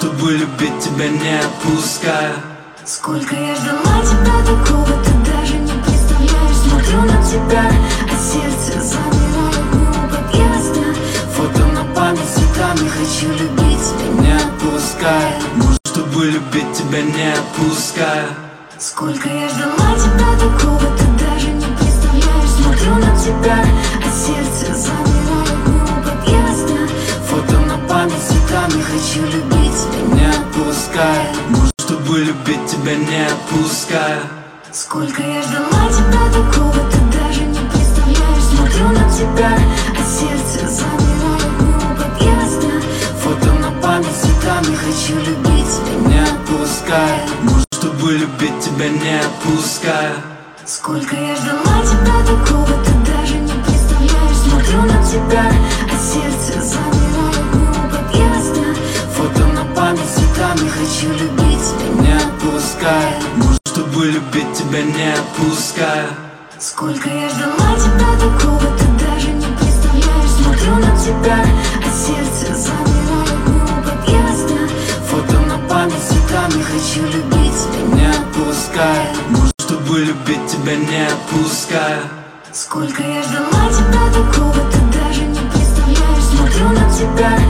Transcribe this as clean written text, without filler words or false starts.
чтобы любить тебя не отпуская. Сколько я ждала тебя такого, ты даже не представляешь. Смотрю на тебя, а сердце замирает днем как ясно. Фото на память цветами, хочу любить тебя не отпуская. Может, чтобы любить тебя не отпуская. Сколько я ждала тебя такого, ты даже не представляешь. Смотрю на тебя, а сердце замирает днем как ясно. Фото на память цветами, хочу любить тебя не отпуская. Может, чтобы любить тебя не отпуская. Сколько я ждала тебя такого, ты даже не представляешь. Смотрю на тебя, а сердце замирает днем как ясно. Фото на память цветами, хочу любить тебя не отпуская. Может, чтобы любить тебя не отпуская. Сколько я ждала тебя такого, ты даже не представляешь. Смотрю на тебя, а сердце замирает днем как ясно. Фото на память цветами, хочу любить тебя не отпуская. Может, чтобы любить тебя не отпуская. Сколько я ждала тебя такого, ты даже не представляешь. Смотрю на тебя, а сердце замирает днем как ясно. Фото на память цветами, хочу любить тебя не отпуская. Может, чтобы любить тебя не отпуская. Сколько я ждала тебя такого, ты даже не представляешь. Смотрю на тебя,